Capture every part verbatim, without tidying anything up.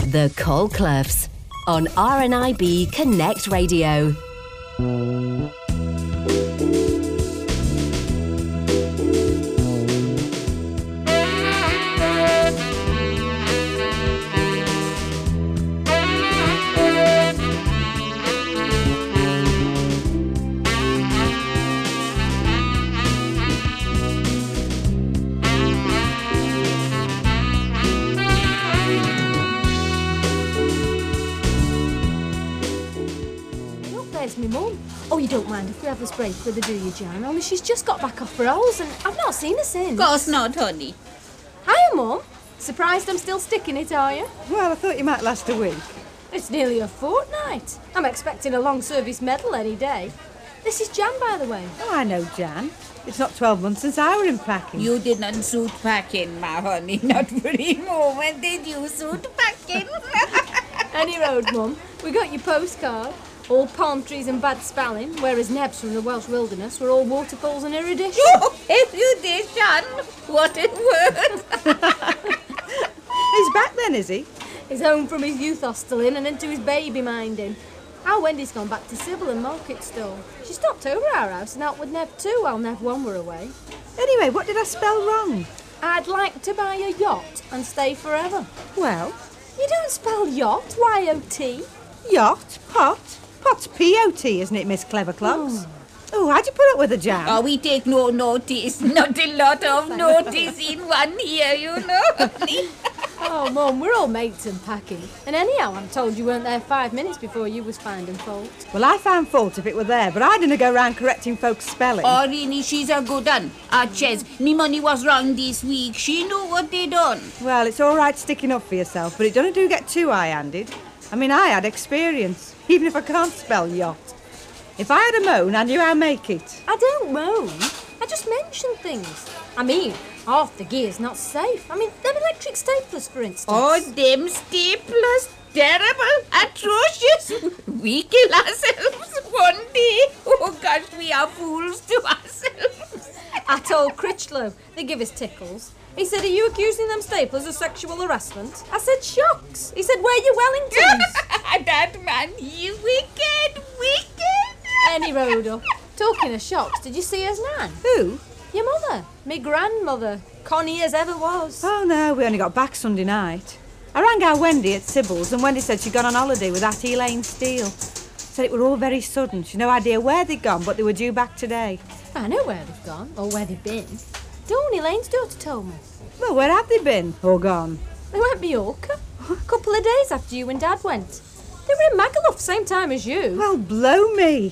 The Colcloughs on R N I B Connect Radio. Me mum. Oh, you don't mind if we have this break with her, do you, Jan? Only she's just got back off rolls and I've not seen her since. Of course not, honey. Hiya, Mum. Surprised I'm still sticking it, are you? Well, I thought you might last a week. It's nearly a fortnight. I'm expecting a long service medal any day. This is Jan, by the way. Oh, I know Jan. It's not twelve months since I were in packing. You didn't suit packing, my honey. Not for a moment did you suit packing. Any road, Mum. We got your postcard. All palm trees and bad spelling, whereas Nebs from the Welsh wilderness were all waterfalls and erudition. Oh, if you did, John, what it word. He's back then, is he? He's home from his youth hostel in and into his baby minding. Our Wendy's gone back to Sybil and Market Store. She stopped over our house and out with Neb too while Neb one were away. Anyway, what did I spell wrong? I'd like to buy a yacht and stay forever. Well? You don't spell yacht, Y O T. Yacht? Pot? Pot's P O T, isn't it, Miss Cleverclops? Oh. oh, how'd you put up with the Jam? Oh, we take no notice. Not a lot of notice in one here, you know. Oh, Mum, we're all mates and packing. And anyhow, I'm told you weren't there five minutes before you was finding fault. Well, I found fault if it were there, but I didn't go round correcting folks' spelling. Oh, Rini, she's a good one. Ah, Ches, me money was wrong this week. She knew what they done. Well, it's all right sticking up for yourself, but it doesn't do get too high-handed. I mean, I had experience, even if I can't spell yacht. If I had a moan, I knew I'd make it. I don't moan. I just mention things. I mean, half the gear's not safe. I mean, them electric staplers, for instance. Oh, them staplers. Terrible, atrocious. We kill ourselves one day. Oh, gosh, we are fools to ourselves. I told Critchlow. They give us tickles. He said, are you accusing them staplers of sexual harassment? I said, shocks. He said, wear your Wellingtons. That man, you wicked, wicked. Any road up. Talking of shocks, did you see his nan? Who? Your mother. Me grandmother. Connie as ever was. Oh, no, we only got back Sunday night. I rang our Wendy at Sybil's and Wendy said she'd gone on holiday with that Elaine Steele. Said it were all very sudden. She'd no idea where they'd gone, but they were due back today. I know where they've gone, or where they've been. Dawn, Elaine's daughter, told me. Well, where have they been, or gone? They went Mallorca. A couple of days after you and Dad went. They were in Magaluf, same time as you. Well, blow me.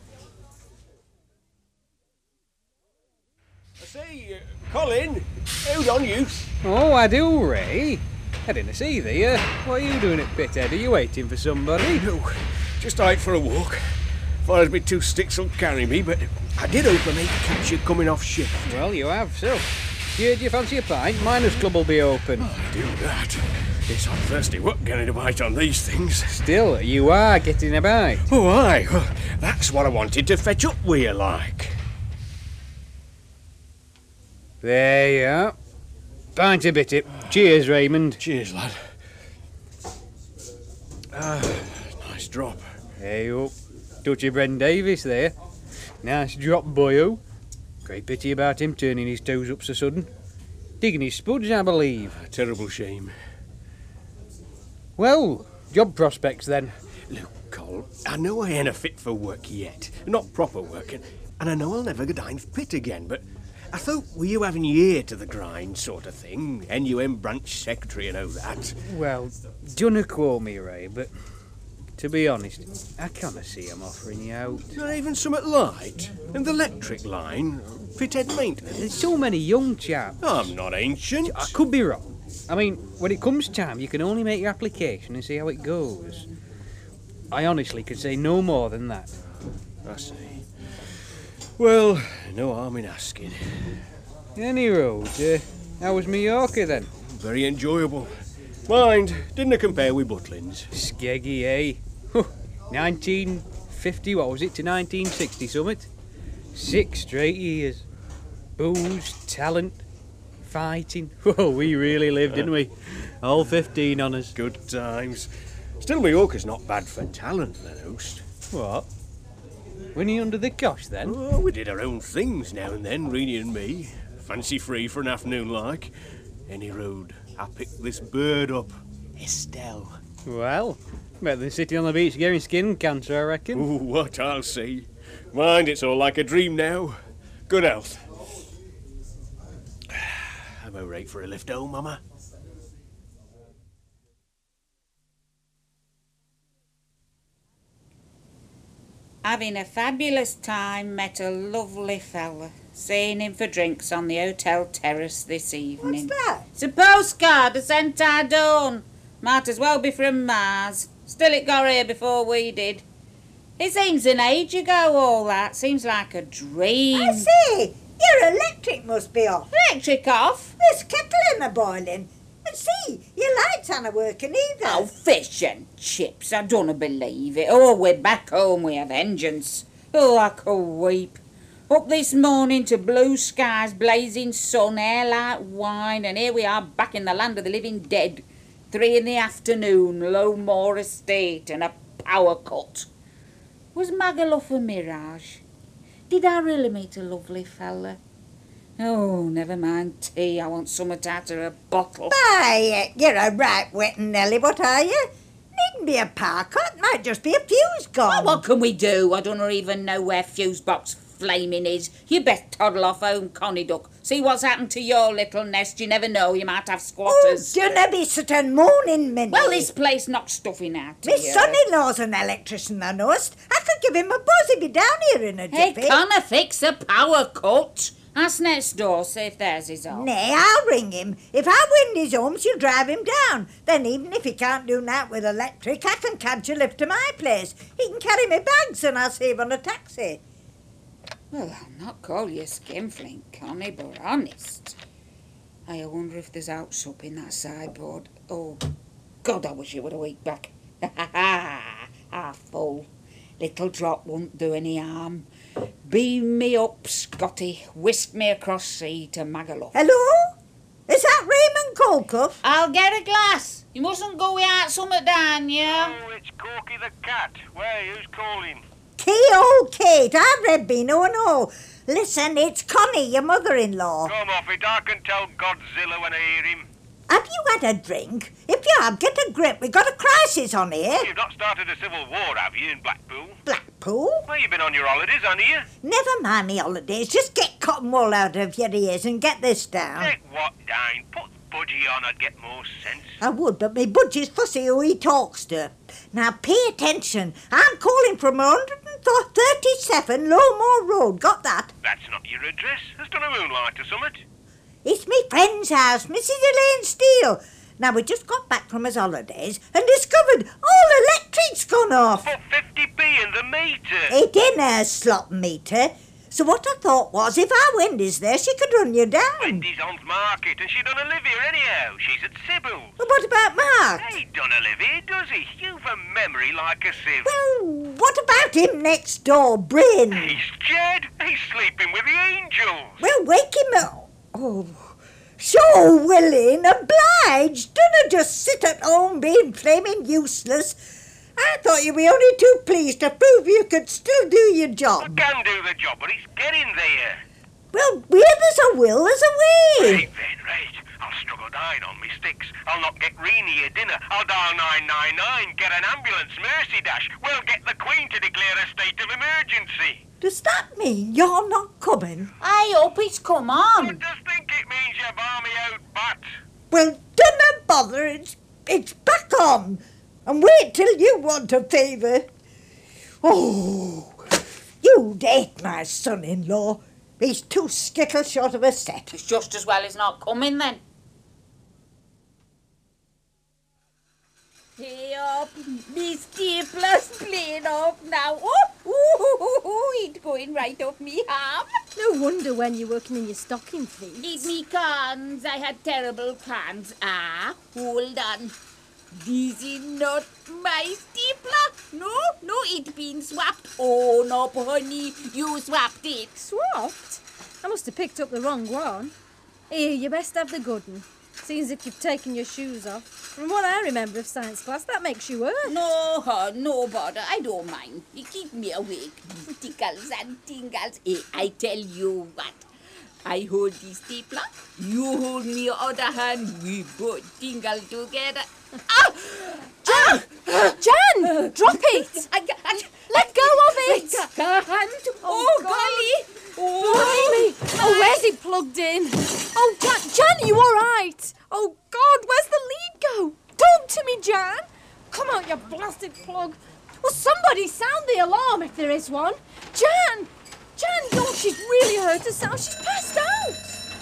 I say, uh, Colin, hold on, you. Oh, I do, Ray. I didn't see thee. Uh, what are you doing at Pithead? Are you waiting for somebody? No, just out for a walk. Thought me two sticks will carry me, but I did hope I may catch you coming off shift. Well, you have, so. Do you, do you fancy a pint? Miners' Club will be open. Oh, I do that. It's hot thirsty work getting a bite on these things. Still, you are getting a bite. Oh, aye. Well, that's what I wanted to fetch up with you, like. There you are. Pint a bit it. Cheers, Raymond. Cheers, lad. Ah, nice drop. Hey up. Touch of Bren Davis there. Nice drop, boyo. Great pity about him turning his toes up so sudden. Digging his spuds, I believe. A terrible shame. Well, job prospects then. Look, Col, I know I ain't a fit for work yet. Not proper work, and, and I know I'll never go down fit again, but I thought with you having your ear to the grind sort of thing, N U M branch secretary and all that. Well, dunna quote me, Ray, but to be honest, I can't see him offering you out. Not even something light? And the electric line? Pithead maintenance? There's so many young chaps. I'm not ancient. I could be wrong. I mean, when it comes time, you can only make your application and see how it goes. I honestly could say no more than that. I see. Well, no harm in asking. Any road, uh, how was Mallorca then? Very enjoyable. Mind, didn't it compare with Butlins? Skeggy, eh? nineteen fifty, what was it, to nineteen sixty summit? Six straight years. Booze, talent, fighting. Oh, we really lived, didn't we? All fifteen on us. Good times. Still, Mallorca's not bad for talent, then, host. What? Winnie under the cosh, then? Oh, we did our own things now and then, Reenie and me. Fancy free for an afternoon like. Any road. I picked this bird up. Estelle. Well, better than sitting on the beach getting skin cancer, I reckon. Ooh, what I'll see. Mind, it's all like a dream now. Good health. I'm all right for a lift home, Mama. Having a fabulous time, met a lovely fella. Seeing him for drinks on the hotel terrace this evening. What's that? It's a postcard I sent our Dawn. Might as well be from Mars. Still, it got here before we did. It seems an age ago, all that. Seems like a dream. I say, your electric must be off. Electric off? There's kettle in the boiling. And see, your lights aren't working either. Oh, fish and chips. I don't believe it. Oh, we're back home with a vengeance. Oh, I could weep. Up this morning to blue skies, blazing sun, air like wine, and here we are back in the land of the living dead. Three in the afternoon, Lowmore Estate, and a power cut. Was Magaluf a mirage? Did I really meet a lovely fella? Oh, never mind tea. I want something out of a bottle. Why, you're a right wet Nelly, what are you? Needn't be a power cut, might just be a fuse gone. Well, what can we do? I don't even know where fuse box flaming is. You best toddle off home, Connie Duck. See what's happened to your little nest. You never know, you might have squatters. Oh, dunna be such a moaning, Minnie. Well, this place knocks stuffing out My of you. son-in-law's an electrician, I knowest. I could give him a buzz, he'd be down here in a Hey, jiffy. can't I fix a power cut? Ask next door, see if theirs is on. Nay, I'll ring him. If I win his home, she'll drive him down. Then even if he can't do that with electric, I can catch a lift to my place. He can carry me bags and I'll save on a taxi. Well, I'll not call you a skinflint, Connie, but honest. I wonder if there's outs up in that sideboard. Oh, God, I wish it were a week back. Ha ha ha! Half full. Little drop won't do any harm. Beam me up, Scotty. Whisk me across sea to Magaluf. Hello? Is that Raymond Colcuff? I'll get a glass. You mustn't go without summat down, yeah? Oh, it's Corky the cat. Where? Who's calling? Key old Kate, I've read Beano and all. Listen, it's Connie, your mother-in-law. Come off it. I can tell Godzilla when I hear him. Have you had a drink? If you have, get a grip. We've got a crisis on here. You've not started a civil war, have you, in Blackpool? Blackpool? Well, you've been on your holidays, haven't you? Never mind me holidays. Just get cotton wool out of your ears and get this down. Take what down? Put Budgie on, I'd get more sense. I would, but me budgie's fussy who he talks to. Now pay attention. I'm calling from one thirty-seven Lowmore Road. Got that? That's not your address. Has done a moonlight or something. It's me friend's house, Missus Elaine Steele. Now, we just got back from his holidays and discovered all electric's gone off. Put fifty p in the meter. It ain't a slot meter. So what I thought was, if our Wendy's there, she could run you down. Wendy's on market and she don't live here anyhow. She's at Sybil's. But what about Mark? He don't live here, does he? You've a memory like a sieve. Well, what about him next door, Bryn? He's dead. He's sleeping with the angels. Well, wake him up. Oh, so willing, obliged. Dunna just sit at home being flaming useless. I thought you were only too pleased to prove you could still do your I job. can do the job, but it's getting there. Well, where there's a will, there's a way. Right then, right. I'll struggle down on me sticks. I'll not get Reenie a dinner. I'll dial nine nine nine, get an ambulance, mercy dash. We'll get the Queen to declare a state of emergency. Does that mean you're not coming? I hope it's come on. I just think it means you bar me out, bat. Well, dunna bother, it's, it's back on. And wait till you want a favour. Oh, you'd hate my son-in-law. He's too skittle short of a set. It's just as well he's not coming then. Hey up, me stapler's playing off now. Oh, ooh, ooh, ooh, ooh, it's going right off me arm. No wonder when you're working in your stocking feet. Eat me cans, I had terrible cans. Ah, hold on. This is not my stapler. No, no, it been swapped. Oh, no, honey, you swapped it. Swapped? I must have picked up the wrong one. Here, you best have the good one. Seeing as if you've taken your shoes off. From what I remember of science class, that makes you hurt. No, uh, no bother, I don't mind. You keep me awake. Tickles and tingles. Hey, I tell you what. I hold the stapler, you hold me other hand, we both tingle together. Ah! Jan! Jan! Drop it! I, I, Let go of it! I can't. Oh, Oh, golly. Blimey! Oh, where's it plugged in? Oh, Jan, Jan, are you all right? Oh, God, where's the lead go? Talk to me, Jan. Come out, you blasted plug. Well, somebody sound the alarm if there is one. Jan! Jan, no, she's really hurt herself. She's passed out.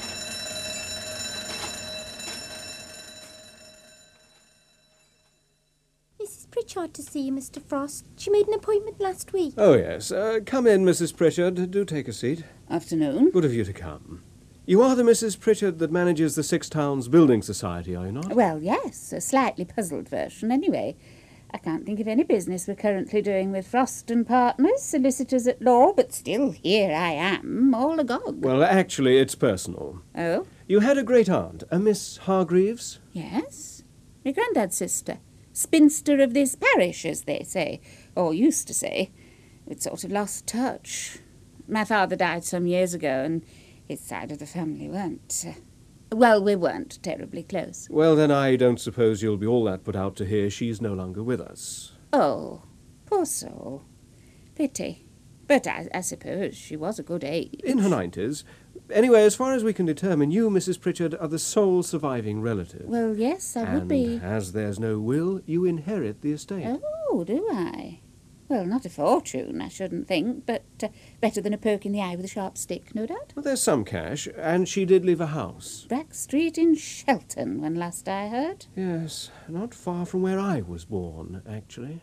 Missus Pritchard to see you, Mister Frost. She made an appointment last week. Oh, yes. Uh, come in, Missus Pritchard. Do take a seat. Afternoon. Good of you to come. You are the Missus Pritchard that manages the Six Towns Building Society, are you not? Well, yes, a slightly puzzled version anyway. I can't think of any business we're currently doing with Frost and Partners, solicitors at law, but still here I am, all agog. Well, actually, it's personal. Oh? You had a great aunt, a Miss Hargreaves? Yes. My granddad's sister. Spinster of this parish, as they say, or used to say. It sort of lost touch. My father died some years ago, and his side of the family weren't... Uh, well, we weren't terribly close. Well, then I don't suppose you'll be all that put out to hear she's no longer with us. Oh, poor soul. Pity. But I, I suppose she was a good age. In her nineties. Anyway, as far as we can determine, you, Missus Pritchard, are the sole surviving relative. Well, yes, I and would be. as there's no will, you inherit the estate. Oh, do I? Well, not a fortune, I shouldn't think, but uh, better than a poke in the eye with a sharp stick, no doubt. Well, there's some cash, and she did leave a house. Brack Street in Shelton, when last I heard. Yes, not far from where I was born, actually.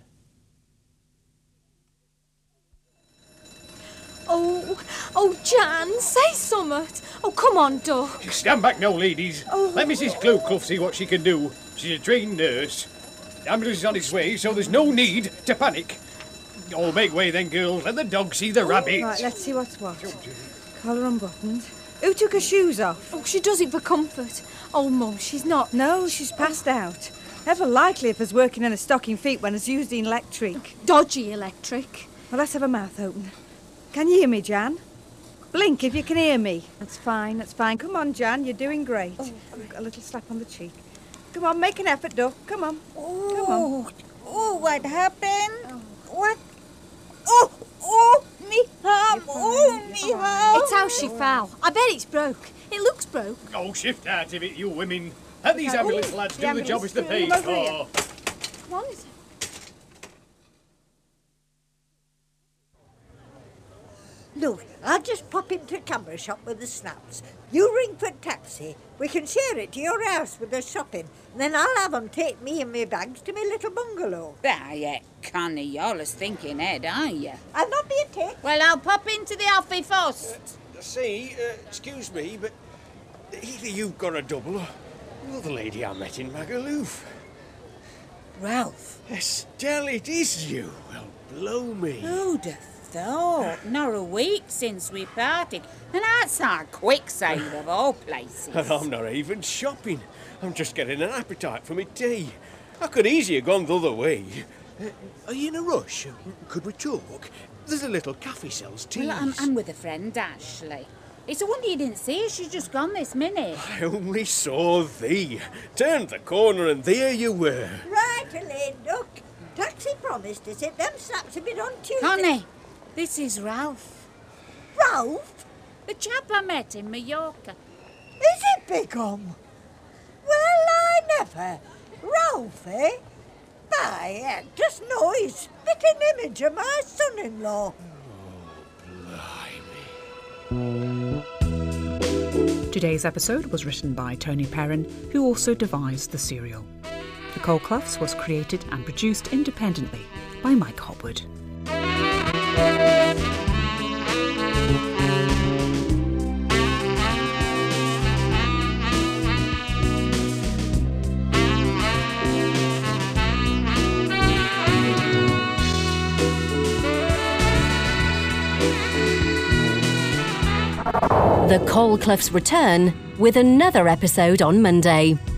Oh, oh, Jan, say summat. Oh, come on, Duck. Stand back now, ladies. Let Missus Glowclough see what she can do. She's a trained nurse. The ambulance is on its way, so there's no need to panic. Oh, make way then, girls. Let the dog see the rabbit. Right, let's see what's what. Collar unbuttoned. Who took her shoes off? Oh, she does it for comfort. Oh, Mum, she's not... No, she's passed out. Never likely if there's working in a stocking feet when it's used in electric. Dodgy electric. Well, let's have her mouth open. Can you hear me, Jan? Blink if you can hear me. That's fine, that's fine. Come on, Jan, you're doing great. Oh, a little slap on the cheek. Come on, make an effort, Duck. Come on. Oh, Come on. oh, what happened? Oh. What? Oh, oh, me arm, oh, me arm. It's how she fell. I bet it's broke. It looks broke. Oh, shift out of it, you women. Let these ambulance Oh, lads the do the ambulance. job as they're Bring paid them over here. for. Come on, is it? Look, I'll just pop into camera shop with the snaps. You ring for a taxi. We can share it to your house with the shopping. And then I'll have 'em take me and my bags to my little bungalow. Ah, yeah, Connie, you're as thinking head, aren't you? I'll not be a take. Well, I'll pop into the office first. See, uh, excuse me, but either you've got a double or you're the lady I met in Magaluf. Ralph. Estelle, it is you. Well, blow me. Who'd have thought? Not a week since we parted. And that's our quicksand of all places. And I'm not even shopping. I'm just getting an appetite for my tea. I could easily have gone the other way. Uh, are you in a rush? Could we talk? There's a little cafe sells teas. Well, I'm, I'm with a friend, Ashley. It's a wonder you didn't see her. She's just gone this minute. I only saw thee. Turned the corner and there you were. Right, Elaine, look. Taxi promised to sit them snaps a bit on Tuesday. Connie, this is Ralph. Ralph? The chap I met in Mallorca. Is it Bigum? Well, I never. Ralph, eh? I uh, just know he's spitting image of my son-in-law. Today's episode was written by Tony Perrin, who also devised the serial. The Colcloughs was created and produced independently by Mike Hopwood. The Colcloughs return with another episode on Monday.